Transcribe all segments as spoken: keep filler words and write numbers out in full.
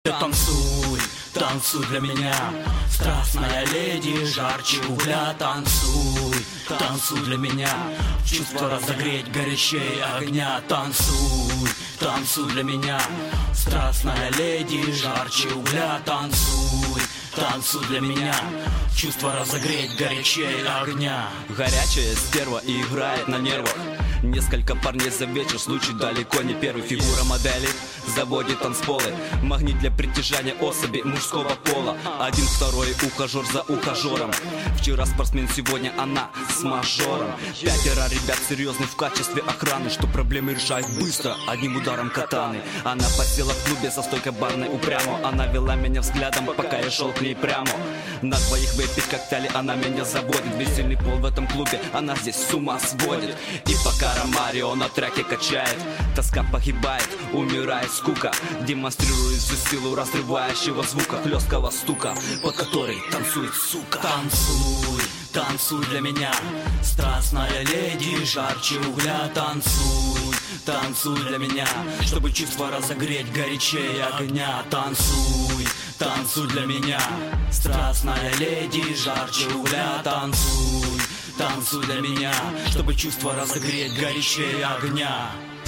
Танцуй, танцуй для меня, страстная леди, жарче угля. Танцуй, танцуй для меня, чувство разогреть горячей огня. Танцуй, танцуй для меня, страстная леди, жарче угля. Танцуй, танцуй для меня, чувство разогреть горячей огня. Горячая стерва и играет на нервах. Несколько парней за вечер, случай далеко не первый. Фигура модели заводит танцполы. Магнит для притяжания особи мужского пола. Один, второй, ухажер за ухажером. Вчера спортсмен, сегодня она с мажором. Пятеро ребят серьезных в качестве охраны, что проблемы решает быстро, одним ударом катаны. Она посела в клубе за стойкой барной упрямо. Она вела меня взглядом, пока я шел к ней прямо. На двоих выпить коктейли она меня заводит. Весельный пол в этом клубе, она здесь с ума сводит. И пока Ромарио на треке качает, тоска погибает, умирает скука, демонстрирует всю силу разрывающего звука, хлесткого стука, под который танцует сука. Танцуй, танцуй для меня, страстная леди, жарче угля. Танцуй, танцуй для меня, чтобы чувство разогреть горячей огня. Танцуй, танцуй для меня, страстная леди, жарче угля. Танцуй, танцуй для меня, чтобы чувство разогреть горячей огня.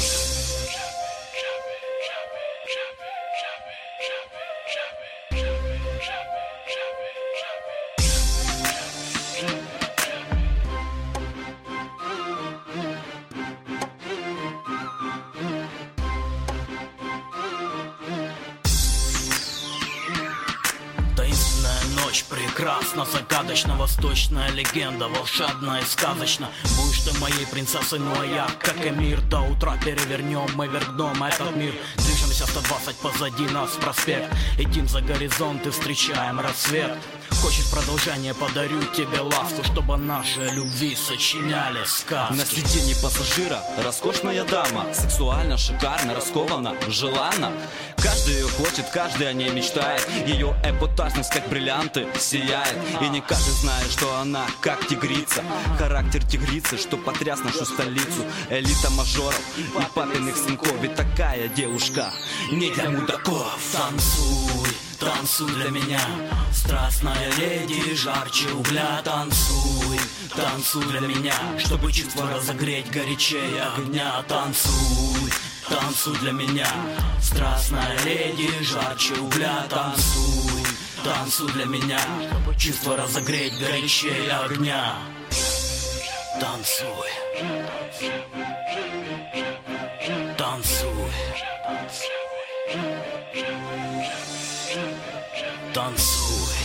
Ночь прекрасна, загадочна, восточная легенда, волшебная и сказочна. Будешь ты моей принцессой, ну а я, как и мир, до утра перевернем мы вверх дном этот мир. Движемся сто двадцать, позади нас проспект, летим за горизонт и встречаем рассвет. Хочешь продолжение, подарю тебе ласку, чтобы наши любви сочиняли сказки. На сиденье пассажира роскошная дама, сексуально, шикарно, раскована, желанна. Каждый ее хочет, каждый о ней мечтает. Ее эпатажность, как бриллианты, сияет. И не каждый знает, что она как тигрица. Характер тигрицы, что потряс нашу столицу. Элита мажоров и папиных сынков. Ведь такая девушка не для мудаков. Танцуй, танцуй для меня, страстная леди, жарче угля. Танцуй, танцуй для меня, чтобы чувство разогреть горячей огня. Танцуй, танцуй для меня, страстная леди, жарче угля. Танцуй, танцуй для меня, чтобы чувство разогреть горячей огня. Танцуй, танцуй, танцуй.